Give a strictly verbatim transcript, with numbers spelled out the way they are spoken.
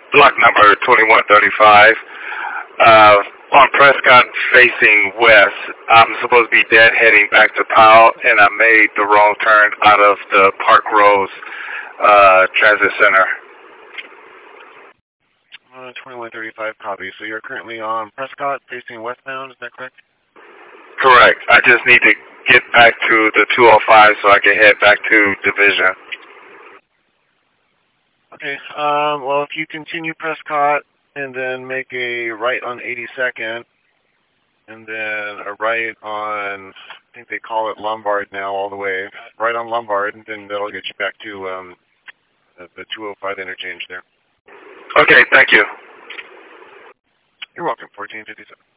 block number twenty-one thirty-five. Uh, on Prescott facing west, I'm supposed to be dead heading back to Powell, and I made the wrong turn out of the Park Rose uh, Transit Center. Uh, twenty-one thirty-five copy. So you're currently on Prescott facing westbound, is that correct? Correct. I just need to get back to the two oh five so I can head back to Division. Okay. Um, well, if you continue Prescott and then make a right on eighty-second and then a right on, I think they call it Lombard now all the way, right on Lombard, and then that'll get you back to um, the, the two oh five interchange there. Okay, thank you. You're welcome, fourteen fifty-seven.